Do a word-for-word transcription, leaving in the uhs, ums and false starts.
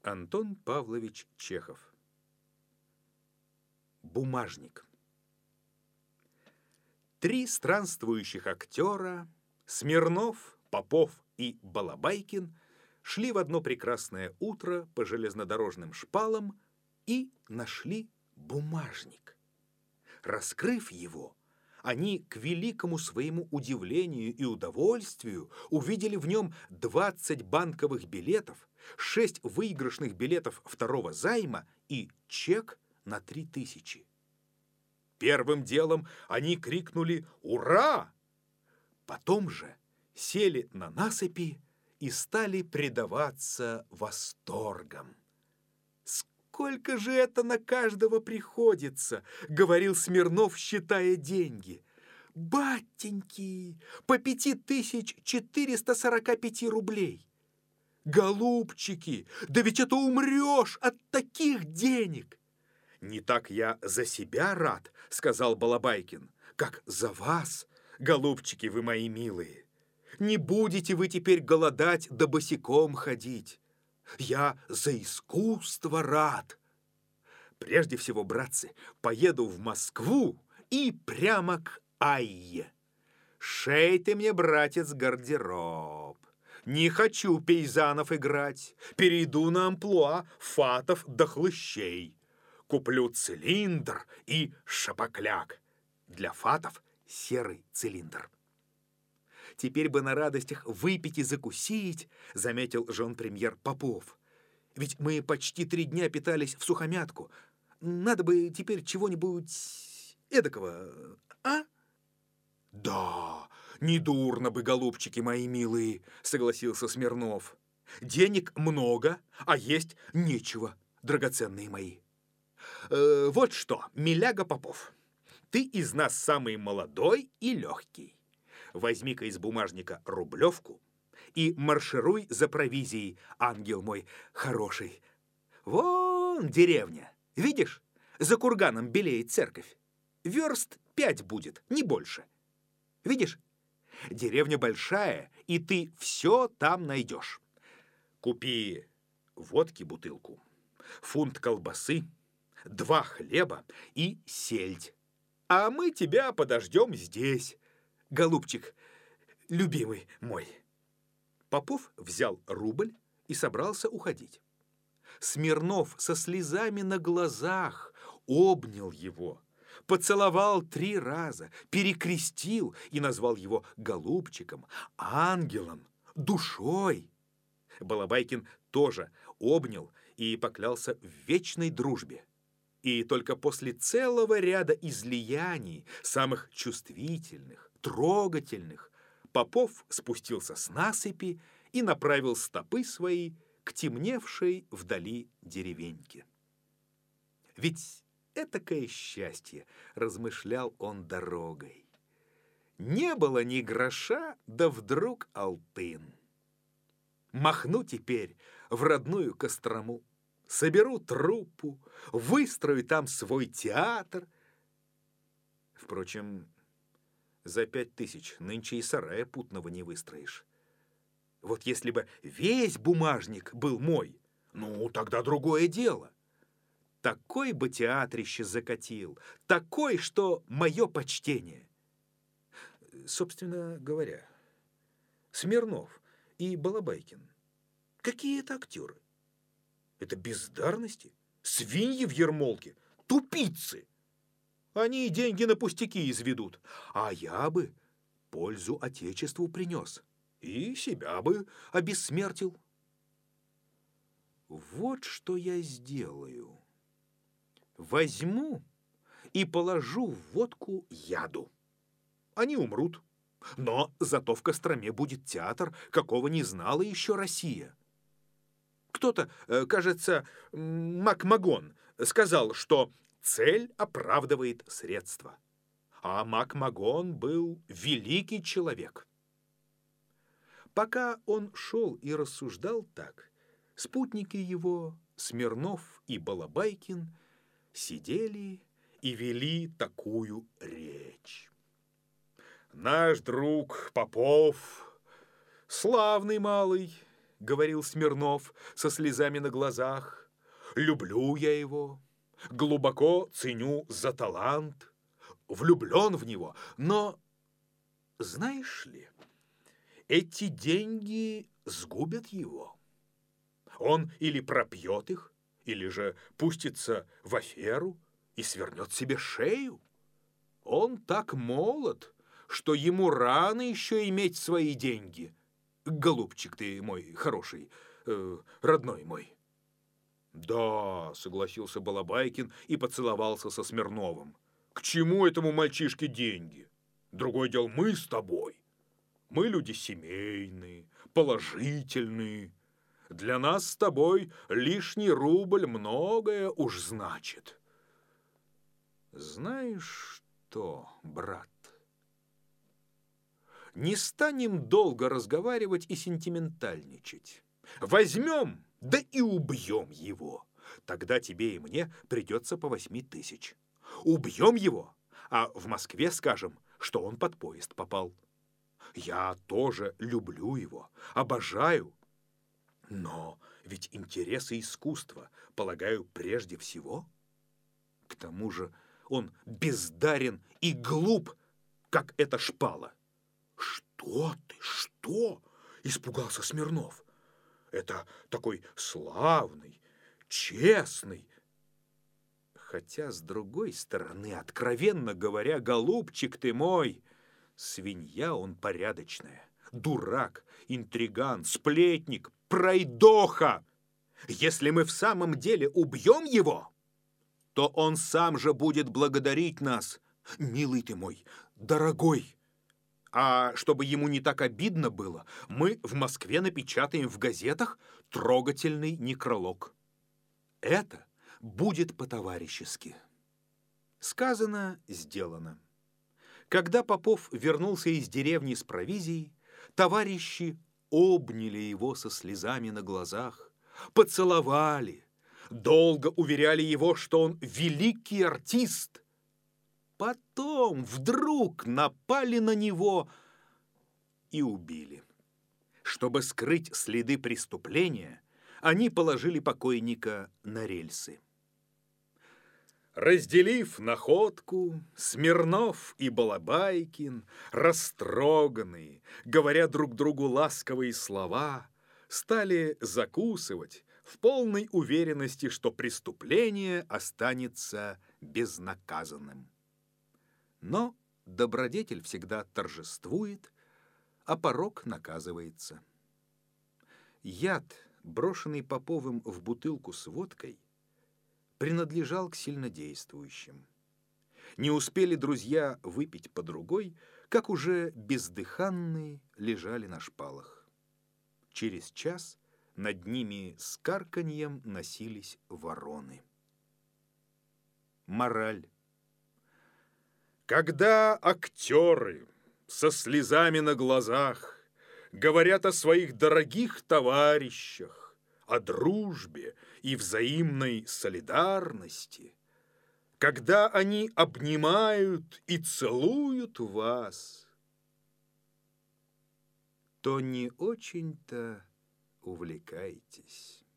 Антон Павлович Чехов. Бумажник. Три странствующих актера — Смирнов, Попов и Балабайкин — шли в одно прекрасное утро по железнодорожным шпалам и нашли бумажник. Раскрыв его, они, к великому своему удивлению и удовольствию, увидели в нем двадцать банковых билетов, шесть выигрышных билетов второго займа и чек на три тысячи. Первым делом они крикнули «Ура!». Потом же сели на насыпи и стали предаваться восторгам. «Сколько же это на каждого приходится?» — говорил Смирнов, считая деньги. «Батеньки, по пяти тысяч четыреста сорока пяти рублей! Голубчики, да ведь это умрешь от таких денег!» «Не так я за себя рад, — сказал Балабайкин, — как за вас, голубчики вы мои милые. Не будете вы теперь голодать да босиком ходить. Я за искусство рад. Прежде всего, братцы, поеду в Москву и прямо к Айе. Шей ты мне, братец, гардероб. Не хочу пейзанов играть, перейду на амплуа фатов да хлыщей. Куплю цилиндр и шапокляк. Для фатов серый цилиндр. Теперь бы на радостях выпить и закусить, заметил жон-премьер Попов. Ведь мы почти три дня питались в сухомятку. Надо бы теперь чего-нибудь эдакого, а? Да, недурно бы, голубчики мои милые, согласился Смирнов. Денег много, а есть нечего, драгоценные мои. Э, вот что, миляга Попов, ты из нас самый молодой и легкий. Возьми-ка из бумажника рублевку и маршируй за провизией, ангел мой хороший. Вон деревня, видишь, за курганом белеет церковь. Верст пять будет, не больше. Видишь, деревня большая, и ты все там найдешь. Купи водки бутылку, фунт колбасы, два хлеба и сельдь. А мы тебя подождем здесь, голубчик, любимый мой. Попов взял рубль и собрался уходить. Смирнов со слезами на глазах обнял его, поцеловал три раза, перекрестил и назвал его голубчиком, ангелом, душой. Балабайкин тоже обнял и поклялся в вечной дружбе. И только после целого ряда излияний, самых чувствительных, трогательных, Попов спустился с насыпи и направил стопы свои к темневшей вдали деревеньке. Ведь этакое счастье, размышлял он дорогой. Не было ни гроша, да вдруг алтын. Махну теперь в родную Кострому, соберу труппу, выстрою там свой театр. Впрочем, за пять тысяч нынче и сарая путного не выстроишь. Вот если бы весь бумажник был мой, ну, тогда другое дело. Такой бы театрище закатил, такой, что мое почтение. Собственно говоря, Смирнов и Балабайкин, какие это актеры? Это бездарности, свиньи в ермолке, тупицы. Они и деньги на пустяки изведут, а я бы пользу Отечеству принес и себя бы обессмертил. Вот что я сделаю. Возьму и положу в водку яду. Они умрут, но зато в Костроме будет театр, какого не знала еще Россия. Кто-то, кажется, Макмагон, сказал, что цель оправдывает средства. А Макмагон был великий человек. Пока он шел и рассуждал так, спутники его, Смирнов и Балабайкин, сидели и вели такую речь. Наш друг Попов, славный малый, говорил Смирнов со слезами на глазах, люблю я его, глубоко ценю за талант, влюблен в него, но, знаешь ли, эти деньги сгубят его. Он или пропьет их, или же пустится в аферу и свернет себе шею. Он так молод, что ему рано еще иметь свои деньги. Голубчик ты мой хороший, э, родной мой. Да, согласился Балабайкин и поцеловался со Смирновым. К чему этому мальчишке деньги? Другое дело, мы с тобой. Мы люди семейные, положительные. Для нас с тобой лишний рубль многое уж значит. Знаешь что, брат? Не станем долго разговаривать и сентиментальничать. Возьмем, да и убьем его. Тогда тебе и мне придется по восьми тысяч. Убьем его, а в Москве скажем, что он под поезд попал. Я тоже люблю его, обожаю. Но ведь интересы искусства, полагаю, прежде всего. К тому же он бездарен и глуп, как эта шпала. Что ты, что? Испугался Смирнов. Это такой славный, честный. Хотя, с другой стороны, откровенно говоря, голубчик ты мой, свинья он порядочная, дурак, интриган, сплетник, пройдоха. Если мы в самом деле убьем его, то он сам же будет благодарить нас, милый ты мой, дорогой. А чтобы ему не так обидно было, мы в Москве напечатаем в газетах трогательный некролог. Это будет по-товарищески. Сказано, сделано. Когда Попов вернулся из деревни с провизией, товарищи обняли его со слезами на глазах, поцеловали, долго уверяли его, что он великий артист. Потом вдруг напали на него и убили. Чтобы скрыть следы преступления, они положили покойника на рельсы. Разделив находку, Смирнов и Балабайкин, растроганные, говоря друг другу ласковые слова, стали закусывать в полной уверенности, что преступление останется безнаказанным. Но добродетель всегда торжествует, а порок наказывается. Яд, брошенный Поповым в бутылку с водкой, принадлежал к сильнодействующим. Не успели друзья выпить по другой, как уже бездыханные лежали на шпалах. Через час над ними с карканьем носились вороны. Мораль. Когда актеры со слезами на глазах говорят о своих дорогих товарищах, о дружбе и взаимной солидарности, когда они обнимают и целуют вас, то не очень-то увлекайтесь.